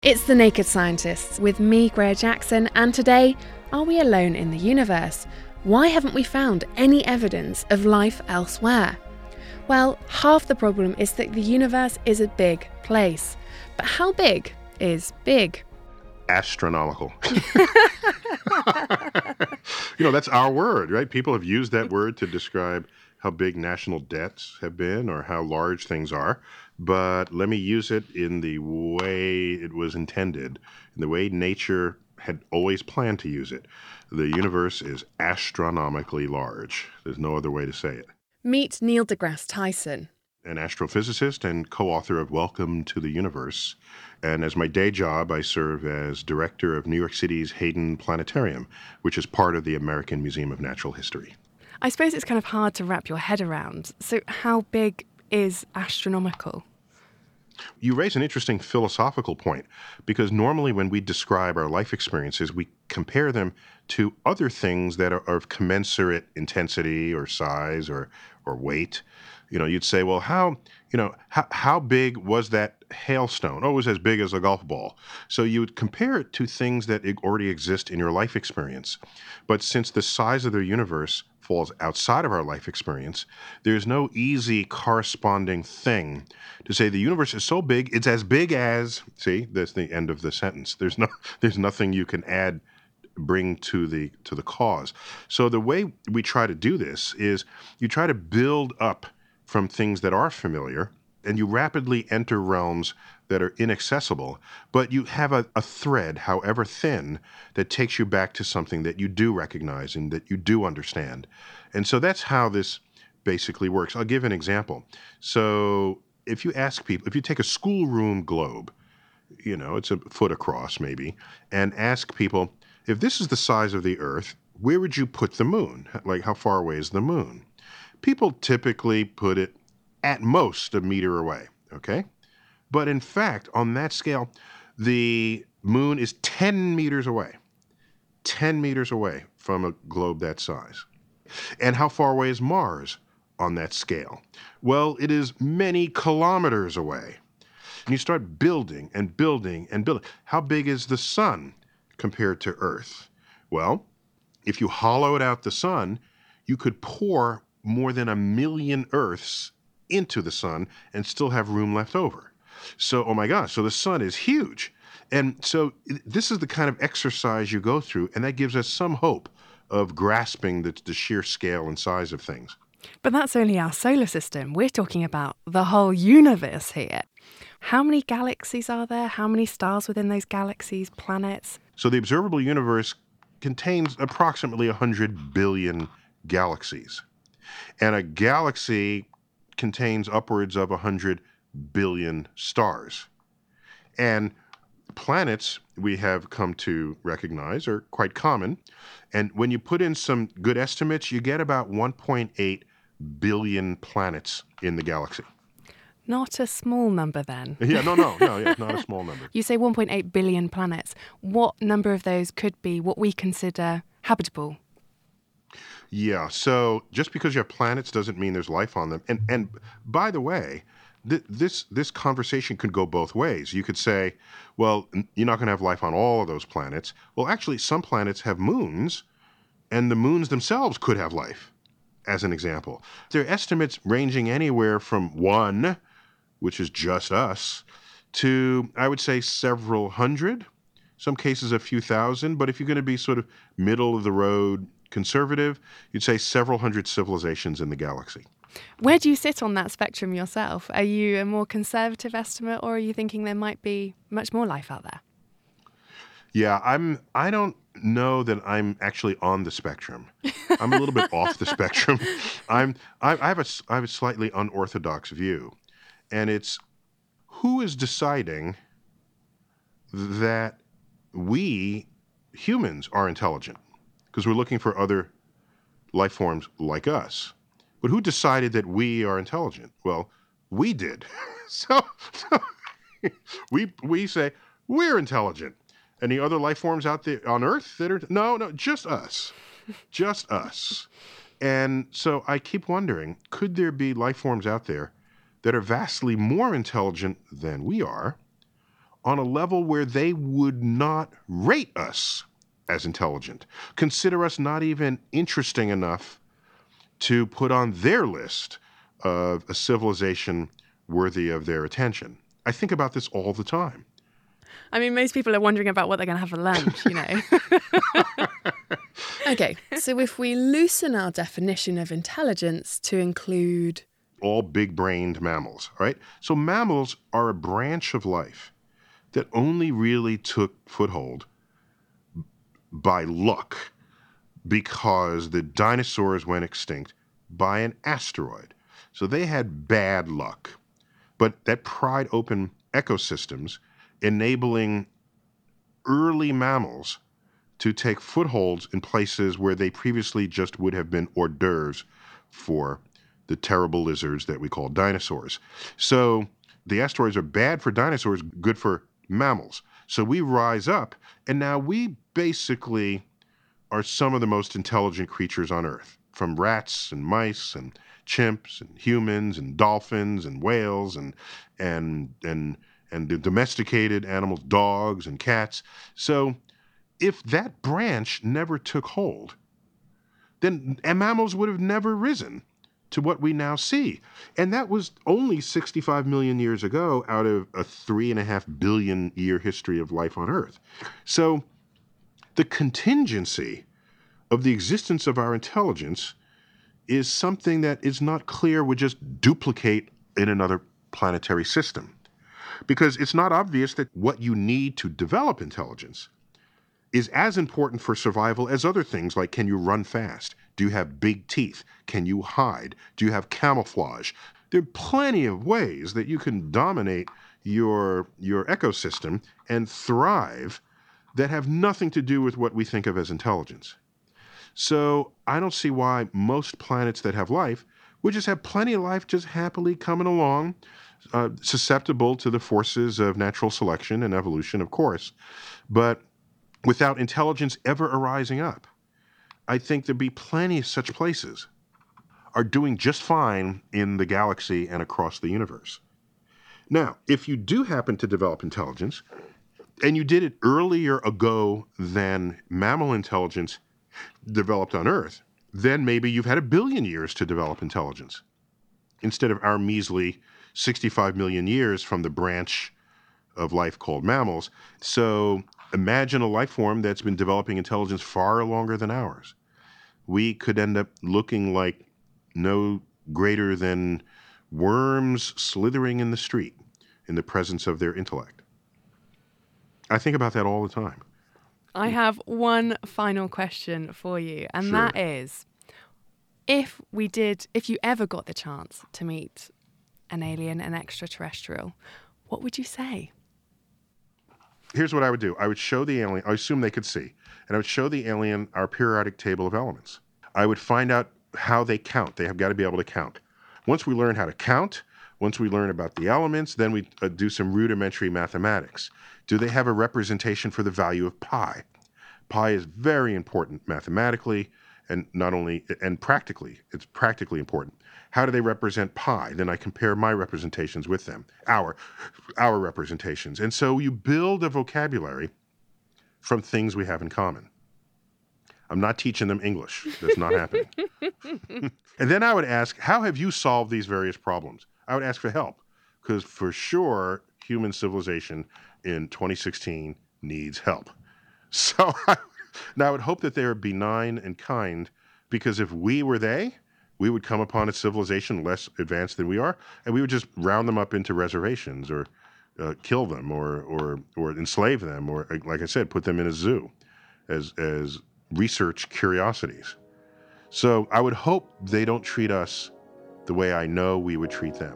It's The Naked Scientists with me, Greer Jackson, and today, are we alone in the universe? Why haven't we found any evidence of life elsewhere? Well, half the problem is that the universe is a big place. But how big is big? Astronomical. That's our word, right? People have used that word to describe how big national debts have been or how large things are. But let me use it in the way it was intended, in the way nature had always planned to use it. The universe is astronomically large. There's no other way to say it. Meet Neil deGrasse Tyson, An astrophysicist and co-author of Welcome to the Universe. And as my day job, I serve as director of New York City's Hayden Planetarium, which is part of the American Museum of Natural History. I suppose it's kind of hard to wrap your head around. So how big is astronomical? You raise an interesting philosophical point, because normally when we describe our life experiences, we compare them to other things that are of commensurate intensity or size or weight. You'd say, well, how big was that hailstone? Oh, it was as big as a golf ball. So you would compare it to things that already exist in your life experience. But since the size of the universe falls outside of our life experience, there's no easy corresponding thing to say the universe is so big, it's as big as, see, that's the end of the sentence. There's nothing you can bring to the cause. So the way we try to do this is you try to build up from things that are familiar, and you rapidly enter realms that are inaccessible, but you have a thread, however thin, that takes you back to something that you do recognize and that you do understand. And so that's how this basically works. I'll give an example. So if you ask people, if you take a schoolroom globe, it's a foot across maybe, and ask people, if this is the size of the Earth, where would you put the moon? Like, how far away is the moon? People typically put it at most a meter away, okay? But in fact, on that scale, the moon is 10 meters away. 10 meters away from a globe that size. And how far away is Mars on that scale? Well, it is many kilometers away. And you start building and building and building. How big is the sun compared to Earth? Well, if you hollowed out the sun, you could pour more than 1 million Earths into the sun and still have room left over. So, oh my gosh, so the sun is huge. And so this is the kind of exercise you go through, and that gives us some hope of grasping the sheer scale and size of things. But that's only our solar system. We're talking about the whole universe here. How many galaxies are there? How many stars within those galaxies, planets? So the observable universe contains approximately 100 billion galaxies. And a galaxy contains upwards of 100 billion stars. And planets, we have come to recognize, are quite common. And when you put in some good estimates, you get about 1.8 billion planets in the galaxy. Not a small number then. Yeah, no, not a small number. You say 1.8 billion planets. What number of those could be what we consider habitable? Yeah, so just because you have planets doesn't mean there's life on them. And by the way, this conversation could go both ways. You could say, well, you're not going to have life on all of those planets. Well, actually, some planets have moons, and the moons themselves could have life, as an example. There are estimates ranging anywhere from 1, which is just us, to, I would say, several hundred, some cases a few thousand. But if you're going to be sort of middle of the road conservative, you'd say several hundred civilizations in the galaxy. Where do you sit on that spectrum yourself? Are you a more conservative estimate, or are you thinking there might be much more life out there? Yeah, I don't know that I'm actually on the spectrum. I'm a little bit off the spectrum. I have a slightly unorthodox view, and it's who is deciding that we humans are intelligent, because we're looking for other life forms like us. But who decided that we are intelligent? Well, we did. So we say we're intelligent. Any other life forms out there on Earth that are no, just us. Just us. And so I keep wondering, could there be life forms out there that are vastly more intelligent than we are, on a level where they would not rate us as intelligent, consider us not even interesting enough to put on their list of a civilization worthy of their attention. I think about this all the time. I mean, most people are wondering about what they're going to have for lunch, Okay, so if we loosen our definition of intelligence to include all big-brained mammals, right? So mammals are a branch of life that only really took foothold by luck because the dinosaurs went extinct by an asteroid. So they had bad luck. But that pried open ecosystems, enabling early mammals to take footholds in places where they previously just would have been hors d'oeuvres for the terrible lizards that we call dinosaurs. So the asteroids are bad for dinosaurs, good for mammals. So we rise up, and now we basically are some of the most intelligent creatures on Earth, from rats and mice and chimps and humans and dolphins and whales and the domesticated animals, dogs and cats. So if that branch never took hold, then mammals would have never risen to what we now see. And that was only 65 million years ago out of a 3.5 billion year history of life on Earth. So the contingency of the existence of our intelligence is something that is not clear would just duplicate in another planetary system. Because it's not obvious that what you need to develop intelligence is as important for survival as other things like, can you run fast? Do you have big teeth? Can you hide? Do you have camouflage? There are plenty of ways that you can dominate your ecosystem and thrive that have nothing to do with what we think of as intelligence. So I don't see why most planets that have life would just have plenty of life just happily coming along, susceptible to the forces of natural selection and evolution, of course, but without intelligence ever arising up. I think there'd be plenty of such places are doing just fine in the galaxy and across the universe. Now, if you do happen to develop intelligence, and you did it earlier ago than mammal intelligence developed on Earth, then maybe you've had 1 billion years to develop intelligence instead of our measly 65 million years from the branch of life called mammals. So imagine a life form that's been developing intelligence far longer than ours. We could end up looking like no greater than worms slithering in the street in the presence of their intellect. I think about that all the time. I have one final question for you, and Sure. that is, if you ever got the chance to meet an alien, an extraterrestrial, what would you say? Here's what I would do. I would show the alien, I assume they could see, and I would show the alien our periodic table of elements. I would find out how they count. They have got to be able to count. Once we learn how to count, once we learn about the elements, then we do some rudimentary mathematics. Do they have a representation for the value of pi? Pi is very important mathematically and practically. It's practically important. How do they represent pi? Then I compare my representations with them, our representations. And so you build a vocabulary from things we have in common. I'm not teaching them English. That's not happening. And then I would ask, how have you solved these various problems? I would ask for help, because for sure, human civilization in 2016 needs help. So now I would hope that they are benign and kind, because if we were they, we would come upon a civilization less advanced than we are, and we would just round them up into reservations or kill them or enslave them or, like I said, put them in a zoo as research curiosities. So I would hope they don't treat us the way I know we would treat them.